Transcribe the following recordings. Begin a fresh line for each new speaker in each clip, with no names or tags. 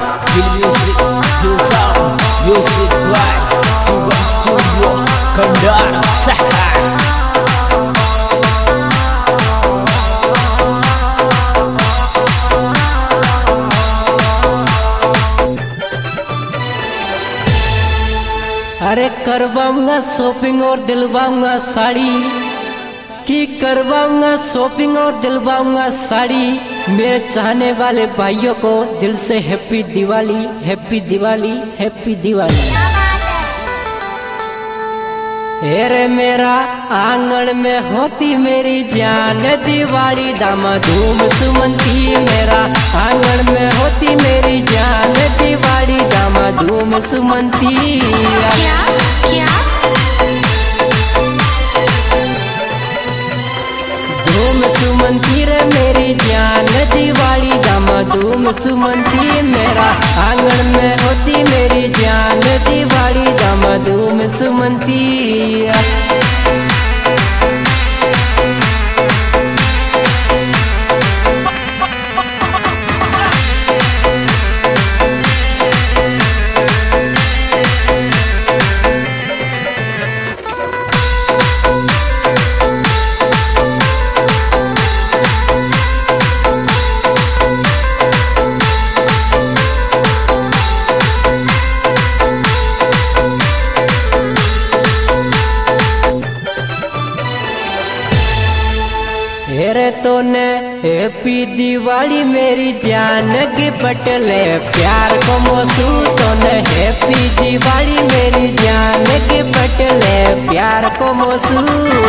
Kill music, do sound, music right. Sugar studio, Kandara Sahar.
अरे करवाऊंगा shopping और दिलवाऊंगा साड़ी की करवाऊंगा शॉपिंग और दिलवाऊंगा साड़ी मेरे चाहने वाले भाइयों को दिल से happy Diwali happy Diwali happy Diwali. अरे मेरा आंगन में होती मेरी जान दिवाली दामा धूम सुमंती मेरा आंगन में होती मेरी जान दिवाली दामा धूम सुमंती।
क्या क्या
धूम सुमंती रे मेरी जान दिवाली दामा धूम सुमंती मेरा आंगन में होती मेरी जान दिवाली दामा धूम सुमंती। हेरे तो ने हैप्पी दिवाली मेरी जान की पटले प्यार को मोसू तो ने हैप्पी दिवाली मेरी जान की पटले प्यार को मोसू।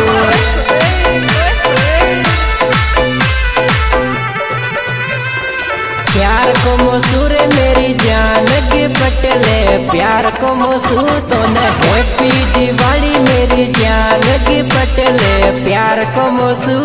प्यार को मोसू रे मेरी जान की पटले प्यार को मोसू तो ने हैप्पी दिवाली मेरी जान की पटले प्यार को मोसू।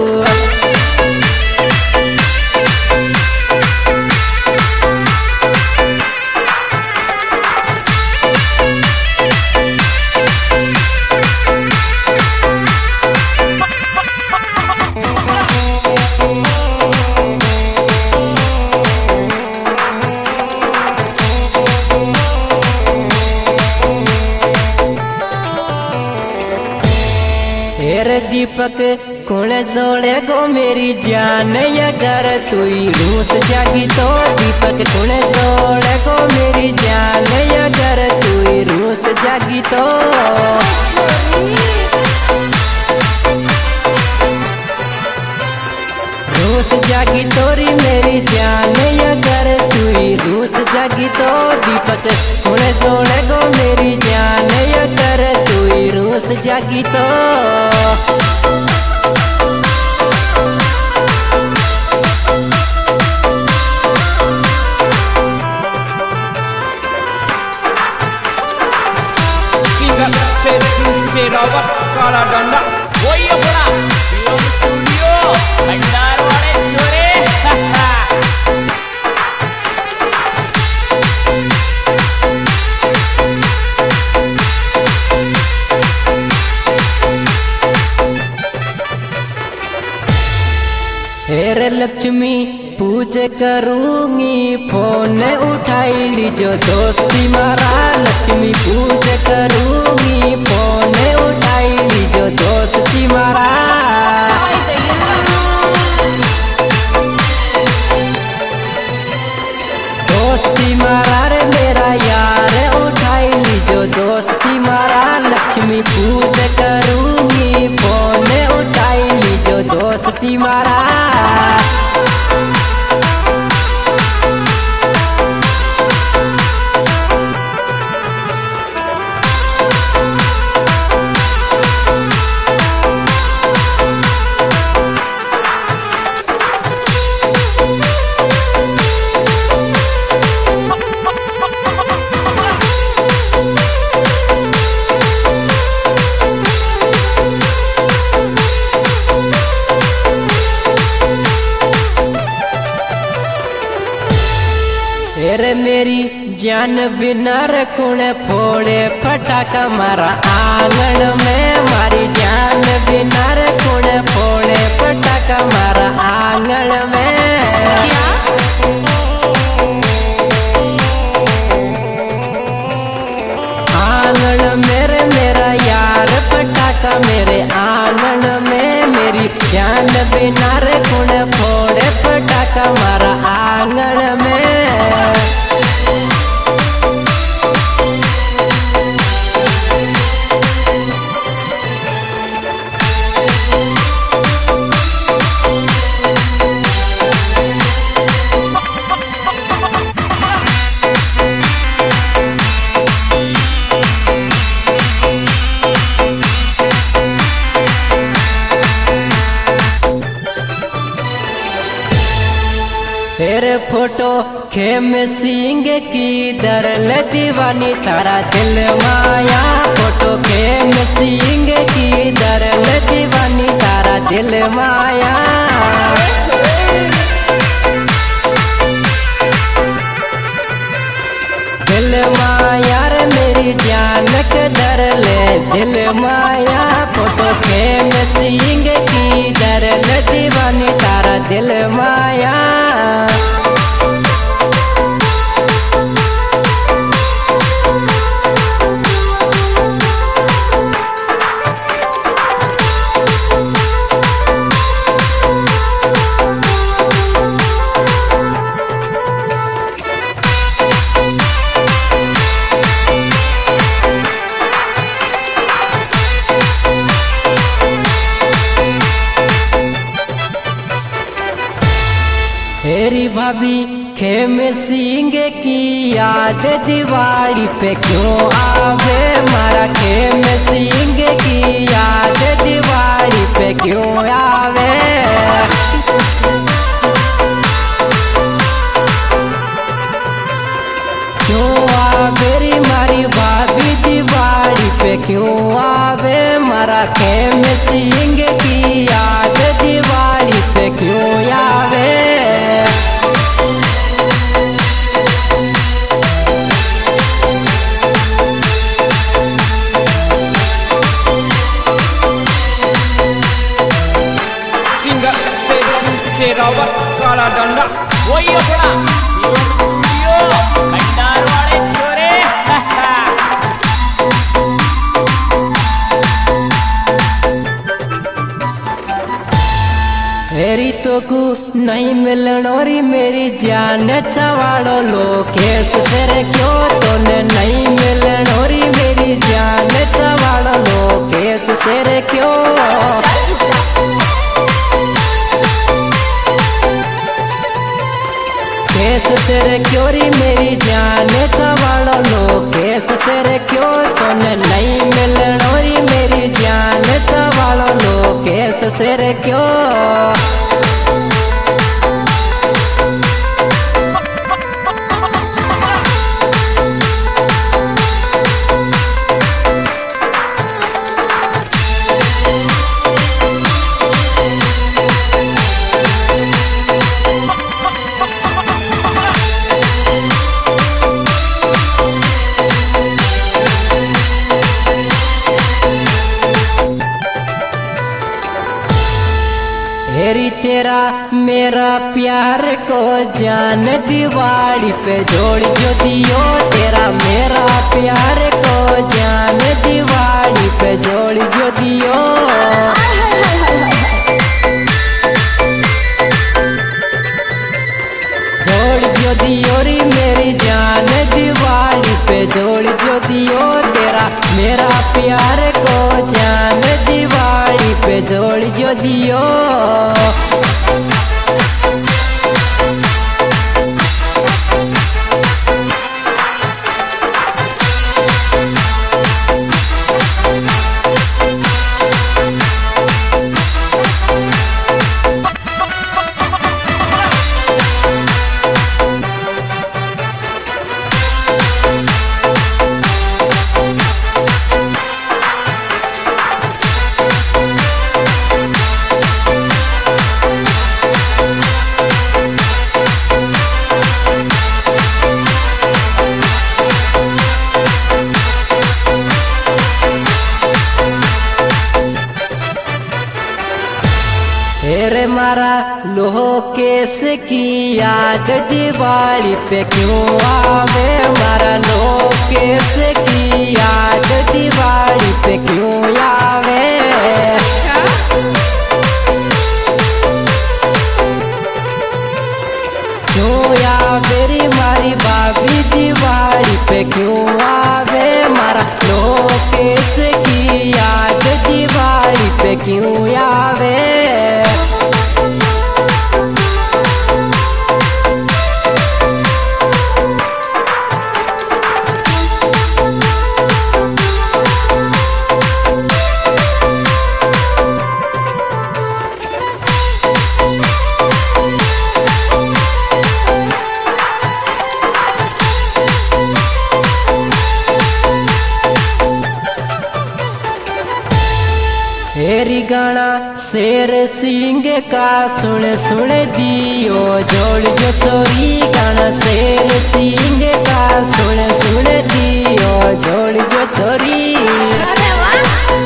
हेरे दीपक कौन जोड़े गो मेरी जान अगर तू रूस जागी तो दीपक कौन जोड़े गो मेरी जान अगर तू रूस जागी तो। रूस जागी तोरी मेरी जान अगर तू रूस जागी तो दीपक कौन जोड़े गो मेरी जान अगर तू रूस जागी तो।
Rawat Kala Danda Woyo Pura Film Studio Kandar Wale Chore
हेरे लक्ष्मी पूजे करूंगी फोन उठाई लीजो दोस्ती मारा लक्ष्मी पूजे करूंगी फोन उठाई लीजो दोस्ती मारा। दोस्ती मारा रे मेरा यार उठाई लीजो दोस्ती मारा लक्ष्मी पूजे करूंगी फोन उठाई लीजो दोस्ती मारा। हेरे मेरी जान बिना रखूने फोड़े फटाका मारा आंगन में मारी जान बिना रखूने फोड़े फटाका मारा आंगन में। क्या ध्यान बिना रे कुण फोड़े पटाखा मारा आंगन में। तेरे फोटो खेम सिंह की दरल दीवानी तारा दिल माया। फोटो खेम सिंह की दरल दीवानी तारा दिल माया। दिल माया रे मेरी जान के दरले दिल माया। फोटो खेम सिंह की दरल दीवानी तारा दिल माया। तेरी भाभी खेम सिंह की याद दिवाली पे क्यों आवे। मारा खेम सिंह की याद दिवाली पे क्यों आवे। क्यों आवे रे मारी भाभी दिवाली पे क्यों आवे। मारा खेम सिंह की याद दिवाली पे क्यों आवे।
शेरावत काला डंडा वही अपना भंडार वाले छोरे।
मेरी तो को नहीं मिलनोरी मेरी जान चवाड़ो लोकेश से क्यों तूने नहीं मिलनोरी मेरी जान चवाड़ो लोकेश से क्यों। केस से क्यों री मेरी जान चवाड़ो लोकेश से क्यों तूने नहीं मिलनोरी मेरी जान चवाड़ो लोकेश से क्यों। हेरी तेरा मेरा प्यार को जान दिवाली पे जोड़ जो दियो। तेरा मेरा प्यार को जान दिवाली पे जोड़ जो दियो। जोड़ जो दियो री मेरी जान दिवाली पे जोड़ जो दियो। तेरा मेरा प्यार को जान दिवाली पे जोड़ जो दियो। तेरे मारा लोकेश की याद दिवाली पे क्यों आवे। मारा लोकेश की याद दिवाली पे क्यों आवे। गाना शेर सिंह का सुन सुन दियो जोड़ जो चोरी गाना शेर सिंह का सुन सुन दियो जोड़ जो चोरी।
अरे वाह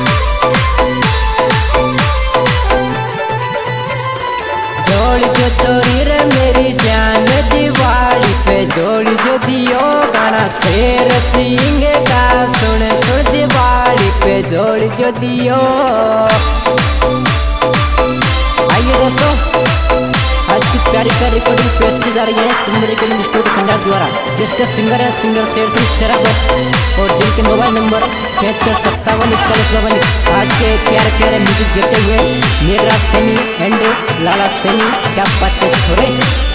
जोड़ जो चोरी रे मेरी जान दिवाली पे जोड़ जो दियो गाना शेर सिंह का सुन सुन दिवाली पे जोड़ जो दियो। आइए दोस्तों, आज की प्यारी प्यारी रिकॉर्डिंग पेश की जा रही है सिंगर रिकॉर्डिंग स्टूडियो खंडार द्वारा, जिसके सिंगर है सिंगर शेर सिंह शेरावत और जिनके मोबाइल नंबर 735741। आज के प्यारे प्यारे म्यूजिक देते हुए मेघराज सैनी एंड लाला सैनी। क्या बात है छोरे।